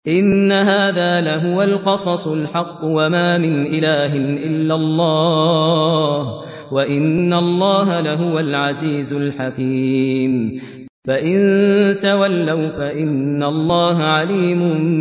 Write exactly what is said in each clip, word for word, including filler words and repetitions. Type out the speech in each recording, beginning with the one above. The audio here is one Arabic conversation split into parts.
إن هذا لهو القصص الحق وما من إله إلا الله وإن الله لهو العزيز الحكيم فإن تولوا فإن الله عليم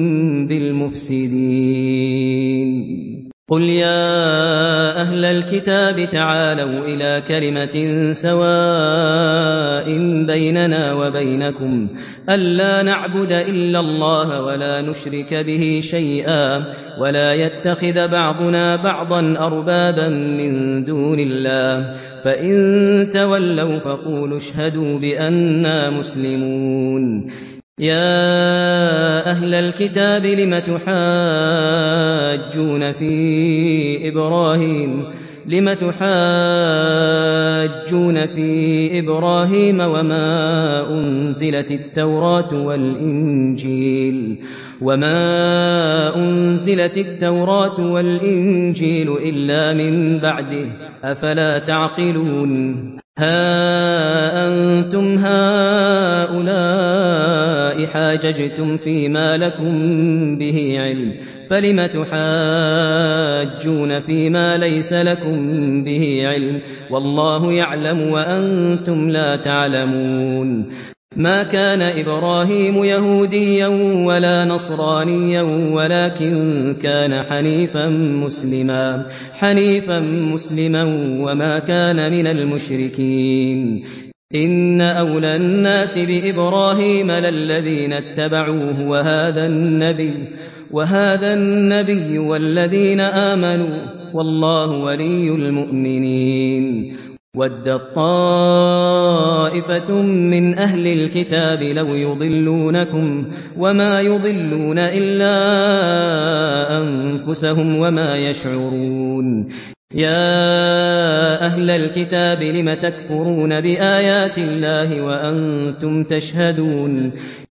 بالمفسدين قل يا أهل الكتاب تعالوا إلى كلمة سواء بيننا وبينكم ألا نعبد إلا الله ولا نشرك به شيئا ولا يتخذ بعضنا بعضا أربابا من دون الله فإن تولوا فقولوا اشهدوا بأننا مسلمون يا أهل الكتاب لم تحاجون في إبراهيم لم تحاجون في إبراهيم وما أنزلت التوراة والإنجيل وما أنزلت التوراة والإنجيل إلا من بعده أفلا تعقلون ها أنتم هؤلاء حاججتم فيما لكم به علم فلم تحاجون فيما ليس لكم به علم والله يعلم وأنتم لا تعلمون ما كان إبراهيم يهوديا ولا نصرانيا ولكن كان حنيفا مسلما حنيفا مسلما وما كان من المشركين إن أولى الناس بإبراهيم للذين اتبعوه وهذا النبي وهذا النبي والذين آمنوا والله ولي المؤمنين ودت طائفة من أهل الكتاب لو يضلونكم وما يضلون إلا أنفسهم وما يشعرون يا أهل الكتاب لم تكفرون بآيات الله وأنتم تشهدون